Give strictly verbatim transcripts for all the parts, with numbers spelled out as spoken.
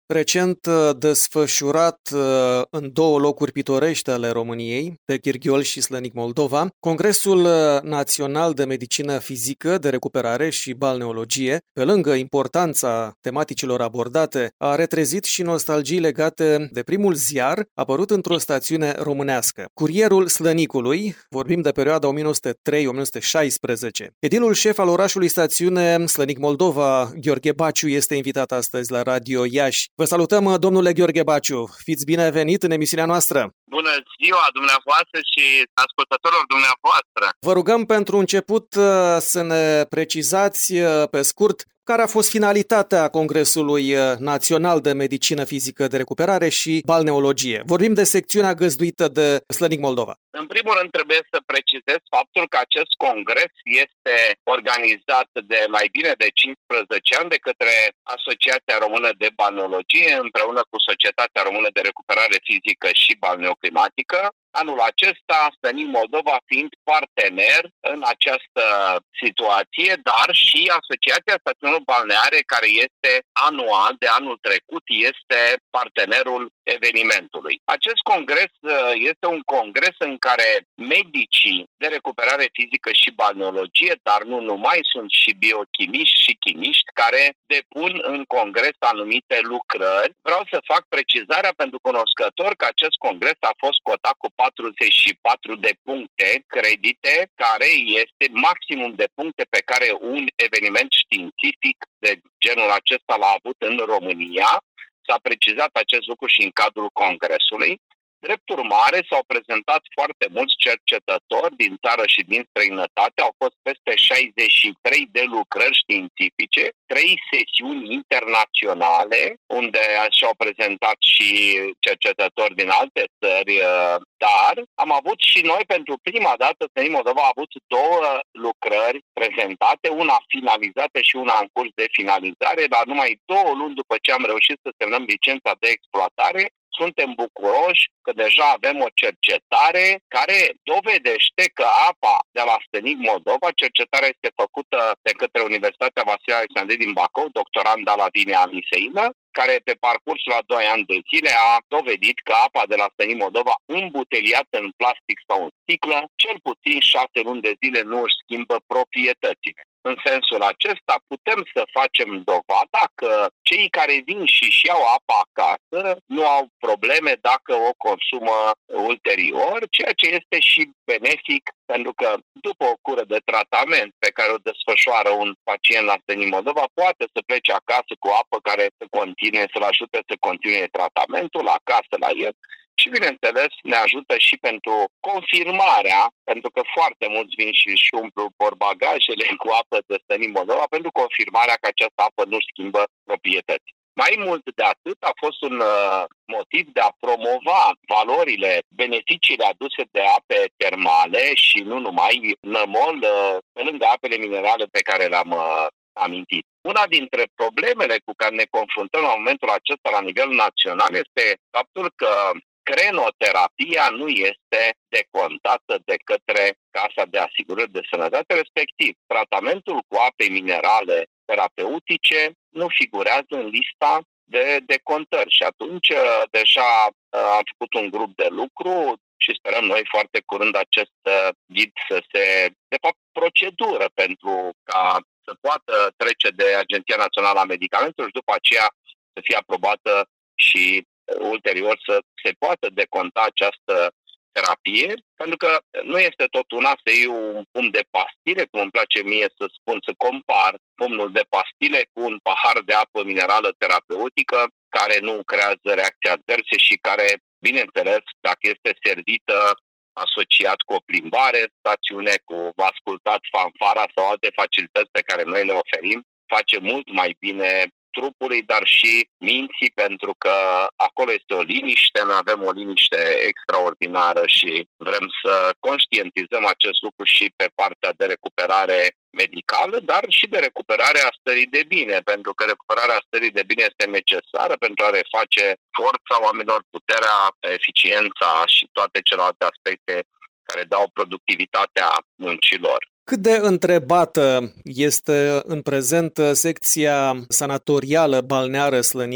recent uh, desfășurat uh, în două locuri pitorești ale României, pe Gherghiol și Slănic Moldova, Congresul uh, Național de Medicină Fizică, de Recuperare și Balneologie, pe lângă importanța tematicilor abordate, a retrezit și nostalgii legate de primul ziar apărut într-o stațiune românească, Curierul Slănicului. Vorbim de perioada o mie nouă sute trei - o mie nouă sute șaisprezece. Edilul șef al orașului stațiune, Slănic Moldova, Gheorghe Baciu, este invitat astăzi la Radio Iași. Vă salutăm, domnule Gheorghe Baciu. Fiți binevenit în emisiunea noastră. Bună ziua dumneavoastră și ascultătorilor dumneavoastră. Vă rugăm pentru început să ne precizați pe scurt care a fost finalitatea Congresului Național de Medicină Fizică, de Recuperare și Balneologie. Vorbim de secțiunea găzduită de Slănic Moldova. În primul rând trebuie să precizez faptul că acest congres este organizat de mai bine de cincisprezece ani de către Asociația Română de Balneologie împreună cu Societatea Română de Recuperare Fizică și Balneoclimatică. Anul acesta, Slănic Moldova fiind partener în această situație, dar și Asociația Stațiunilor Balneare, care este anual, de anul trecut, este partenerul evenimentului. Acest congres este un congres în care medicii de recuperare fizică și balneologie, dar nu numai, sunt și biochimiști și chimiști care depun în congres anumite lucrări. Vreau să fac precizarea pentru cunoscători că acest congres a fost cotat cu patruzeci și patru de puncte credite, care este maximum de puncte pe care un eveniment științific de genul acesta l-a avut în România. S-a precizat acest lucru și în cadrul congresului. Drept urmare, s-au prezentat foarte mulți cercetători din țară și din străinătate. Au fost peste șaizeci și trei de lucrări științifice, trei sesiuni internaționale, unde și-au prezentat și cercetători din alte țări, dar am avut și noi pentru prima dată, Slănic Moldova a avut două lucrări prezentate, una finalizată și una în curs de finalizare, dar numai două luni după ce am reușit să semnăm licența de exploatare, suntem bucuroși că deja avem o cercetare care dovedește că apa de la Slănic Moldova, cercetarea este făcută de către Universitatea Vasile Alexandru din Bacău, doctoranda Lavinia Miseină, care pe parcursul a doi ani de zile a dovedit că apa de la Slănic Moldova, îmbuteliată în plastic sau în sticlă, cel puțin șase luni de zile nu își schimbă proprietățile. În sensul acesta putem să facem dovada că cei care vin și își iau apa acasă nu au probleme dacă o consumă ulterior, ceea ce este și benefic, pentru că după o cură de tratament pe care o desfășoară un pacient la Slănic Moldova, poate să plece acasă cu apă care să continue, să-l ajute să continue tratamentul acasă la el. Și, bineînțeles, ne ajută și pentru confirmarea, pentru că foarte mulți vin și își umplu portbagajele cu apă de Slănic Moldova, pentru confirmarea că această apă nu schimbă proprietăți. Mai mult de atât, a fost un uh, motiv de a promova valorile, beneficiile aduse de ape termale și nu numai nămol, uh, pe lângă apele minerale pe care le-am uh, amintit. Una dintre problemele cu care ne confruntăm la momentul acesta la nivel național este faptul că crenoterapia nu este decontată de către Casa de Asigurări de Sănătate, respectiv tratamentul cu ape minerale terapeutice nu figurează în lista de decontări și atunci deja am făcut un grup de lucru și sperăm noi foarte curând acest ghid să se, de fapt, procedură pentru ca să poată trece de Agenția Națională a Medicamentelor și după aceea să fie aprobată și ulterior să se poată deconta această terapie, pentru că nu este tot una să iei un pumn de pastile, cum îmi place mie să spun, să compar pumnul de pastile cu un pahar de apă minerală terapeutică care nu creează reacții adverse și care, bineînțeles, dacă este servită asociat cu o plimbare, stațiune, cu ascultat fanfara sau alte facilități pe care noi le oferim, face mult mai bine trupului, dar și minții, pentru că acolo este o liniște, noi avem o liniște extraordinară și vrem să conștientizăm acest lucru și pe partea de recuperare medicală, dar și de recuperarea stării de bine, pentru că recuperarea stării de bine este necesară pentru a reface forța oamenilor, puterea, eficiența și toate celelalte aspecte care dau productivitatea muncilor. Cât de întrebată este în prezent secția sanatorială balneară Slănic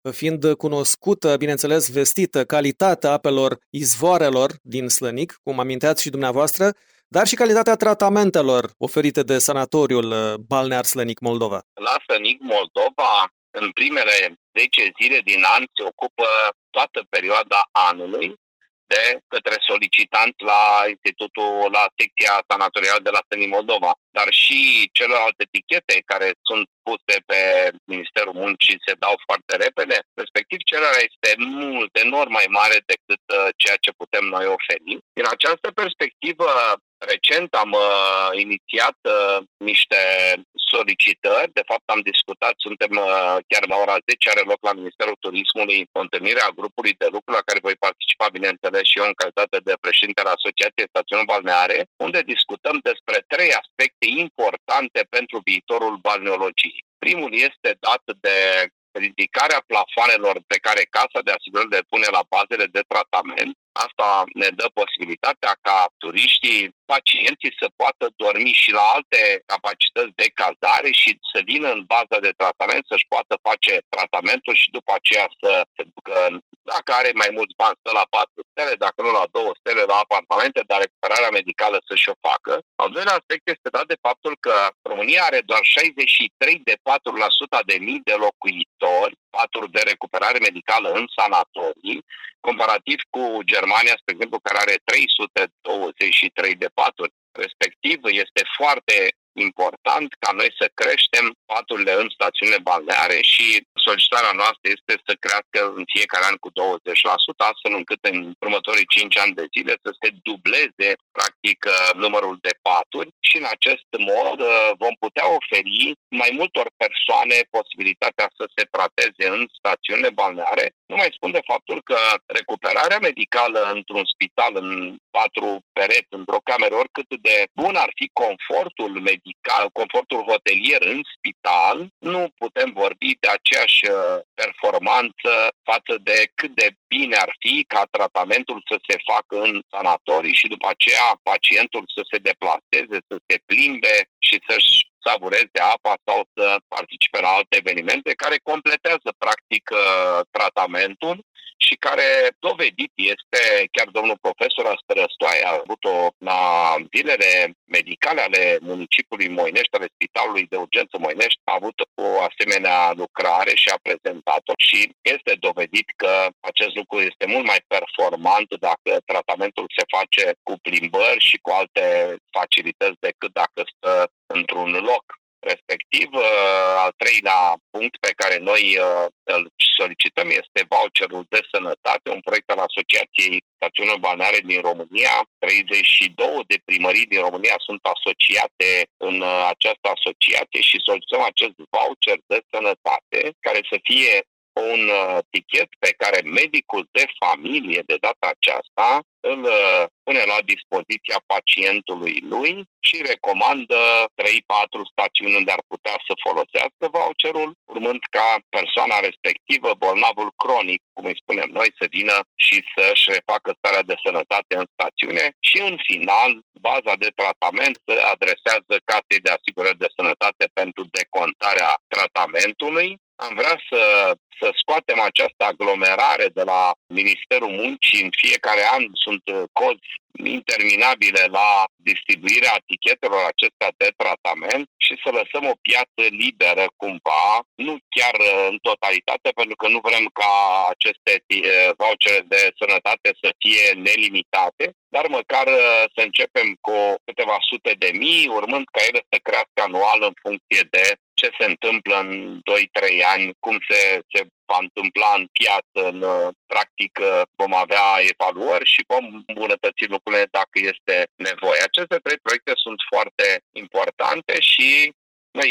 fiind cunoscută, bineînțeles, vestită, calitatea apelor izvoarelor din Slănic, cum aminteați și dumneavoastră, dar și calitatea tratamentelor oferite de sanatoriul balnear Slănic Moldova. La Slănic Moldova, în primele zece zile din an, se ocupă toată perioada anului de către solicitant la institutul, la secția sanatorială de la Slănic Moldova, dar și celelalte etichete care sunt puse pe Ministerul Muncii se dau foarte repede, respectiv cererea este mult, enorm mai mare decât ceea ce putem noi oferi. Din această perspectivă, recent am uh, inițiat uh, niște solicitări, de fapt am discutat, suntem uh, chiar la ora zece, are loc la Ministerul Turismului o întâlnire a grupului de lucru la care voi participa, bineînțeles, și eu în calitate de președinte al Asociației Stațiunilor Balneare, unde discutăm despre trei aspecte importante pentru viitorul balneologiei. Primul este dat de ridicarea plafoanelor pe care Casa de Asigurări le pune la bazele de tratament. Asta ne dă posibilitatea ca turiștii, pacienții să poată dormi și la alte capacități de cazare și să vină în baza de tratament, să-și poată face tratamentul și după aceea să se ducă, dacă are mai mulți bani, stă la patru stele, dacă nu la două stele, la apartamente, dar recuperarea medicală să-și o facă. Al doilea aspect este dat de faptul că România are doar șaizeci și trei de patru la sută de mii de locuitori, paturi de recuperare medicală în sanatorii, comparativ cu Germania, spre exemplu, care are trei sute douăzeci și trei de paturi. Respectiv, este foarte important ca noi să creștem paturile în stațiunile balneare și solicitarea noastră este să crească în fiecare an cu douăzeci la sută, astfel încât în următorii cinci ani de zile să se dubleze practic numărul de paturi și în acest mod vom putea oferi mai multor persoane posibilitatea să se trateze în stațiunile balneare. Nu mai spun de faptul că recuperarea medicală într-un spital, în patru pereți, într-o cameră, oricât de bun ar fi confortul medical, confortul hotelier în spital, nu putem vorbi de aceeași performanță față de cât de bine ar fi ca tratamentul să se facă în sanatorii și după aceea pacientul să se deplaseze, să se plimbe și să-și savureze apa sau să participe la alte evenimente care completează practic tratamentul și care dovedit este, chiar domnul profesor Astărăstoaie a avut-o la zilele medicale ale municipiului Moinești, ale Spitalului de Urgență Moinești, a avut o asemenea lucrare și a prezentat-o și este dovedit că acest lucru este mult mai performant dacă tratamentul se face cu plimbări și cu alte facilități decât dacă stă într-un loc. Respectiv, al treilea punct pe care noi îl solicităm este voucherul de sănătate, un proiect al Asociației Stațiunilor Balneare din România. treizeci și două de primării din România sunt asociate în această asociație și solicităm acest voucher de sănătate care să fie un tichet pe care medicul de familie de data aceasta îl pune la dispoziția pacientului lui și recomandă trei patru stațiuni unde ar putea să folosească voucherul, urmând ca persoana respectivă, bolnavul cronic, cum îi spunem noi, să vină și să-și refacă starea de sănătate în stațiune și în final baza de tratament se adresează Casei de Asigurări de Sănătate pentru decontarea tratamentului. Am vrea să, să scoatem această aglomerare de la Ministerul Muncii. În fiecare an sunt cozi interminabile la distribuirea etichetelor acestea de tratament și să lăsăm o piață liberă cumva, nu chiar în totalitate, pentru că nu vrem ca aceste vouchere de sănătate să fie nelimitate, dar măcar să începem cu câteva sute de mii, urmând ca ele să crească anual în funcție de ce se întâmplă în doi trei ani, cum se, se va întâmpla în piață, în practic vom avea evaluări și vom îmbunătăți lucrurile dacă este nevoie. Aceste trei proiecte sunt foarte importante și noi,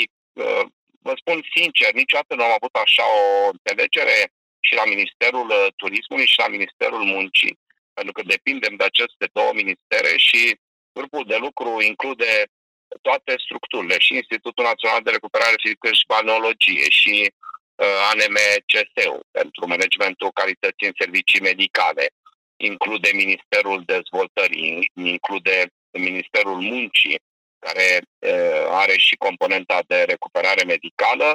vă spun sincer, niciodată nu am avut așa o înțelegere și la Ministerul Turismului și la Ministerul Muncii, pentru că depindem de aceste două ministere și grupul de lucru include toate structurile, și Institutul Național de Recuperare Fizică și Balneologie și uh, A N M C S-ul pentru managementul calității în servicii medicale, include Ministerul Dezvoltării, include Ministerul Muncii, care uh, are și componenta de recuperare medicală,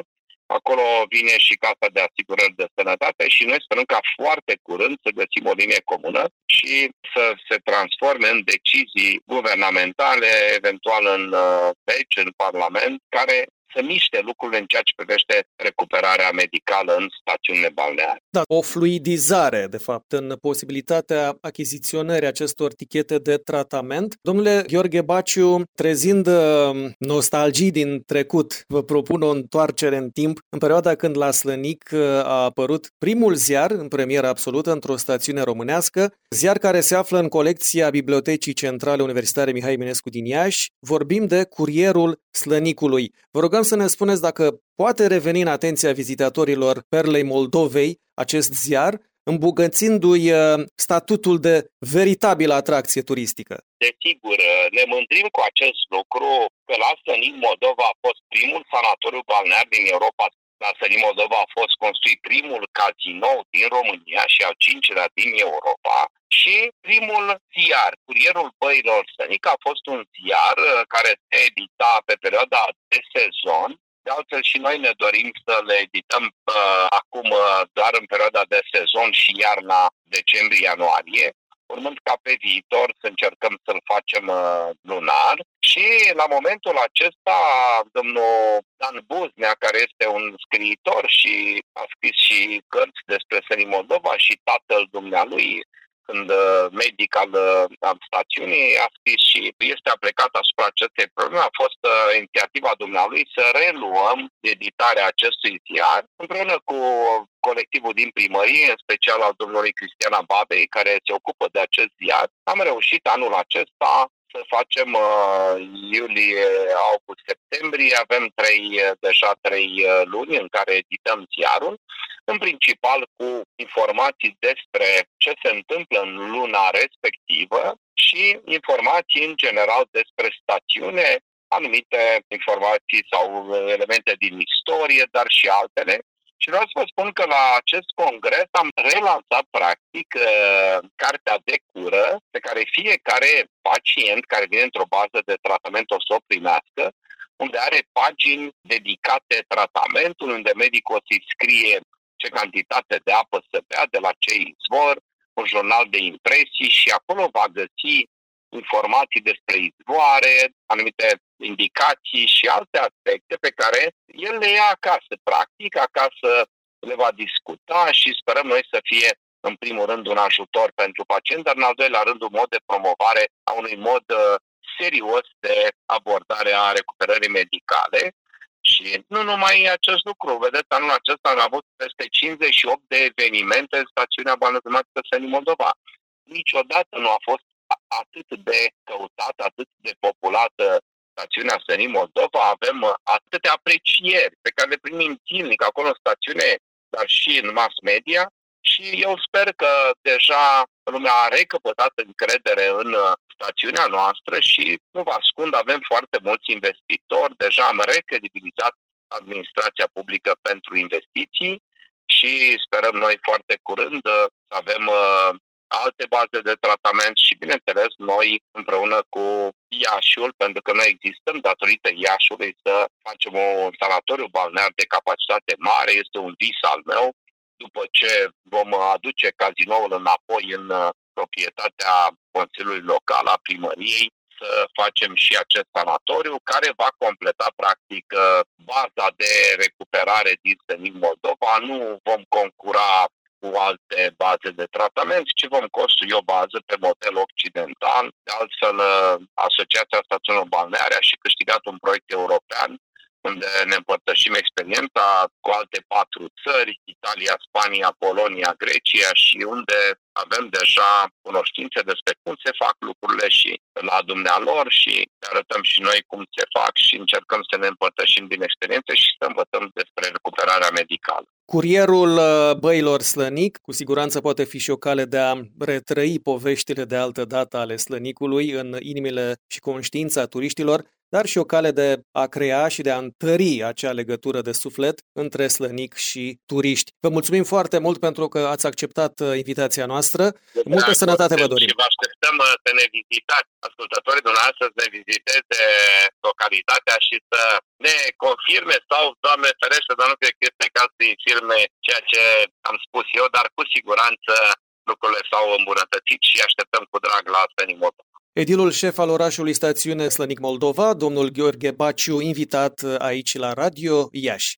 acolo vine și Casa de Asigurări de Sănătate și noi sperăm ca foarte curând să găsim o linie comună și să se transforme în decizii guvernamentale, eventual în legi, în Parlament, care să miște lucrurile în ceea ce privește recuperarea medicală în stațiunile balneare. Da, o fluidizare, de fapt, în posibilitatea achiziționării acestor tichete de tratament. Domnule Gheorghe Baciu, trezind nostalgii din trecut, vă propun o întoarcere în timp, în perioada când la Slănic a apărut primul ziar în premieră absolută într-o stațiune românească, ziar care se află în colecția Bibliotecii Centrale Universitare Mihai Eminescu din Iași. Vorbim de Curierul Slănicului. Vă rugăm să ne spuneți dacă poate reveni în atenția vizitatorilor Perlei Moldovei acest ziar, îmbogățindu-i statutul de veritabilă atracție turistică. Desigur, ne mândrim cu acest lucru că la Slănic Moldova a fost primul sanatoriu balnear din Europa. La Slănic Moldova a fost construit primul cazinou din România și al cincilea din Europa. Și primul ziar, Curierul Băilor Slănic, a fost un ziar care se edita pe perioada de sezon. De altfel și noi ne dorim să le edităm uh, acum uh, doar în perioada de sezon și iarna decembrie-ianuarie, urmând ca pe viitor să încercăm să-l facem uh, lunar. Și la momentul acesta, domnul Dan Buznea, care este un scriitor și a scris și cărți despre Slănic Moldova și tatăl dumnealui, când medic al, al stațiunii, a scris și este aplicat asupra acestei probleme, a fost uh, inițiativa dumnealui să reluăm editarea acestui ziar împreună cu colectivul din primărie, în special al domnului Cristiana Babei, care se ocupă de acest ziar. Am reușit anul acesta să facem uh, iulie, august, septembrie, avem trei, deja trei luni în care edităm ziarul, în principal cu informații despre ce se întâmplă în luna respectivă și informații în general despre stațiune, anumite informații sau elemente din istorie, dar și altele. Și vreau să vă spun că la acest congres am relansat practic cartea de cură pe care fiecare pacient care vine într-o bază de tratament o să o primească, unde are pagini dedicate tratamentului, unde medicul o să-i scrie ce cantitate de apă să bea, de la ce izvor, un jurnal de impresii și acolo va găsi informații despre izvoare, anumite indicații și alte aspecte pe care el le ia acasă, practic, acasă le va discuta și sperăm noi să fie în primul rând un ajutor pentru pacient, dar în al doilea rând un mod de promovare a unui mod serios de abordare a recuperării medicale. Și nu numai acest lucru, vedeți, anul acesta am avut peste cincizeci și opt de evenimente în stațiunea balneotematică Slănic Moldova. Niciodată nu a fost atât de căutată, atât de populată stațiunea Slănic Moldova, avem atâtea aprecieri pe care le primim zilnic acolo în stațiune, dar și în mass media. Și eu sper că deja lumea a recăpătat încredere în stațiunea noastră și, nu vă ascund, avem foarte mulți investitori. Deja am recredibilizat administrația publică pentru investiții și sperăm noi foarte curând să avem uh, alte baze de tratament și, bineînțeles, noi împreună cu Iașiul, pentru că noi existăm datorită Iașiului să facem un sanatoriu balnear de capacitate mare, este un vis al meu. După ce vom aduce cazinoul înapoi în proprietatea Consiliului Local a Primăriei, să facem și acest sanatoriu care va completa practic baza de recuperare din Slănic Moldova. Nu vom concura cu alte baze de tratament, ci vom construi o bază pe model occidental. De altfel, Asociația Stațiunilor Balneare a și câștigat un proiect european unde ne împărtășim experiența cu alte patru țări, Italia, Spania, Polonia, Grecia, și unde avem deja cunoștințe despre cum se fac lucrurile și la dumnealor și arătăm și noi cum se fac și încercăm să ne împărtășim din experiențe și să învățăm despre recuperarea medicală. Curierul Băilor Slănic, cu siguranță poate fi și o cale de a retrăi poveștile de altă dată ale Slănicului în inimile și conștiința turiștilor. dar și o cale de a crea și de a întări acea legătură de suflet între Slănic și turiști. Vă mulțumim foarte mult pentru că ați acceptat invitația noastră. Multă sănătate vă dorim! Și vă așteptăm să ne vizitați, ascultătorii dumneavoastră, să ne viziteze localitatea și să ne confirme sau, Doamne ferește, dar nu cred că este caz să infirme ceea ce am spus eu, dar cu siguranță lucrurile s-au îmbunătățit și așteptăm cu drag la Slănic Moldova. Edilul șef al orașului stațiune Slănic Moldova, domnul Gheorghe Baciu, invitat aici la Radio Iași.